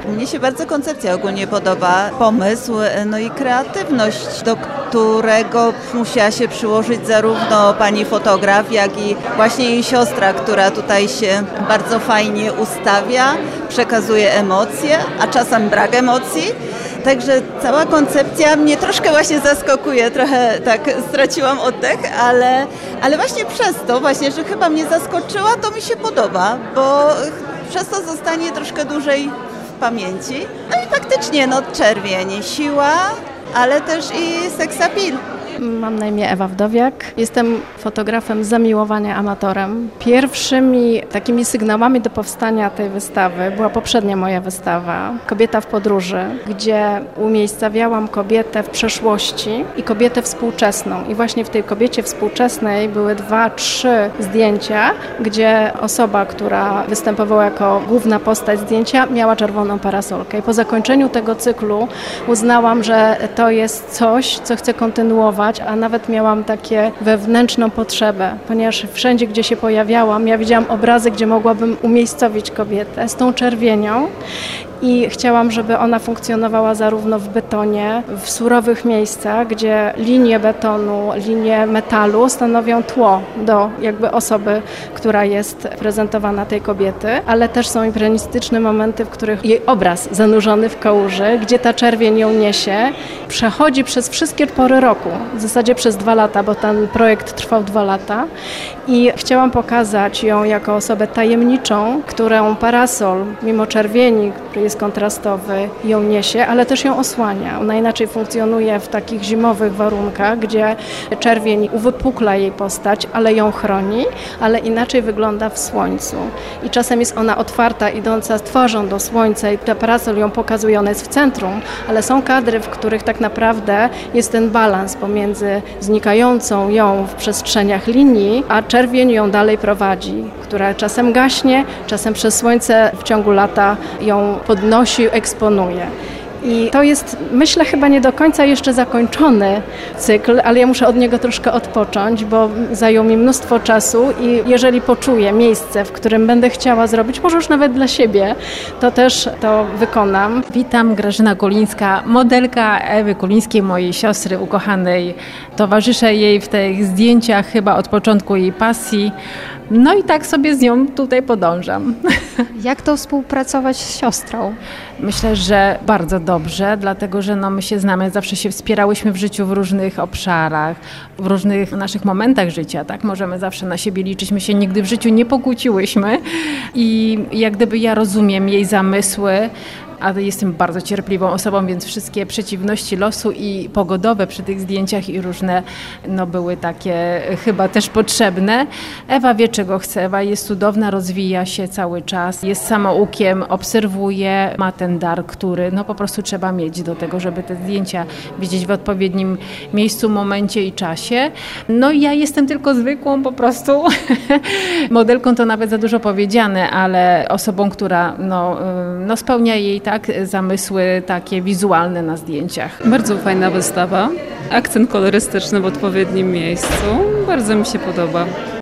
Mnie się bardzo koncepcja ogólnie podoba, pomysł, no i kreatywność, do którego musiała się przyłożyć zarówno pani fotograf, jak i właśnie jej siostra, która tutaj się bardzo fajnie ustawia, przekazuje emocje, a czasem brak emocji. Także cała koncepcja mnie troszkę właśnie zaskakuje, trochę tak straciłam oddech, ale właśnie przez to, właśnie, że chyba mnie zaskoczyła, to mi się podoba, bo przez to zostanie troszkę dłużej w pamięci. No i faktycznie, no czerwień, siła, ale też i seksapil. Mam na imię Ewa Wdowiak. Jestem fotografem z zamiłowania amatorem. Pierwszymi takimi sygnałami do powstania tej wystawy była poprzednia moja wystawa Kobieta w podróży, gdzie umiejscawiałam kobietę w przeszłości i kobietę współczesną. I właśnie w tej kobiecie współczesnej były 2-3 zdjęcia, gdzie osoba, która występowała jako główna postać zdjęcia, miała czerwoną parasolkę. I po zakończeniu tego cyklu uznałam, że to jest coś, co chcę kontynuować, a nawet miałam takie wewnętrzną potrzebę, ponieważ wszędzie, gdzie się pojawiałam, ja widziałam obrazy, gdzie mogłabym umiejscowić kobietę z tą czerwienią i chciałam, żeby ona funkcjonowała zarówno w betonie, w surowych miejscach, gdzie linie betonu, linie metalu stanowią tło do jakby osoby, która jest prezentowana tej kobiety, ale też są impresjonistyczne momenty, w których jej obraz zanurzony w kałuży, gdzie ta czerwień ją niesie, przechodzi przez wszystkie pory roku, w zasadzie przez 2 lata, bo ten projekt trwał 2 lata i chciałam pokazać ją jako osobę tajemniczą, którą parasol, mimo czerwieni, który jest kontrastowy, ją niesie, ale też ją osłania. Ona inaczej funkcjonuje w takich zimowych warunkach, gdzie czerwień uwypukla jej postać, ale ją chroni, ale inaczej wygląda w słońcu. I czasem jest ona otwarta, idąca twarzą do słońca i ten parasol ją pokazuje, ona jest w centrum, ale są kadry, w których tak naprawdę jest ten balans pomiędzy znikającą ją w przestrzeniach linii, a czerwień ją dalej prowadzi, która czasem gaśnie, czasem przez słońce w ciągu lata ją podnosi, eksponuje. I to jest, myślę, chyba nie do końca jeszcze zakończony cykl, ale ja muszę od niego troszkę odpocząć, bo zajął mi mnóstwo czasu i jeżeli poczuję miejsce, w którym będę chciała zrobić, może już nawet dla siebie, to też to wykonam. Witam, Grażyna Kulińska, modelka Ewy Kulińskiej, mojej siostry ukochanej. Towarzyszę jej w tych zdjęciach chyba od początku jej pasji. No i tak sobie z nią tutaj podążam. Jak to współpracować z siostrą? Myślę, że bardzo dobrze, dlatego że my się znamy, zawsze się wspierałyśmy w życiu w różnych obszarach, w różnych naszych momentach życia, tak? Możemy zawsze na siebie liczyć, my się nigdy w życiu nie pokłóciłyśmy i jak gdyby ja rozumiem jej zamysły, a jestem bardzo cierpliwą osobą, więc wszystkie przeciwności losu i pogodowe przy tych zdjęciach i różne były takie chyba też potrzebne. Ewa wie, czego chce, Ewa jest cudowna, rozwija się cały czas, jest samoukiem, obserwuje, ma ten dar, który po prostu trzeba mieć do tego, żeby te zdjęcia widzieć w odpowiednim miejscu, momencie i czasie. No i ja jestem tylko zwykłą po prostu modelką, to nawet za dużo powiedziane, ale osobą, która spełnia jej zamysły takie wizualne na zdjęciach. Bardzo fajna wystawa, akcent kolorystyczny w odpowiednim miejscu, bardzo mi się podoba.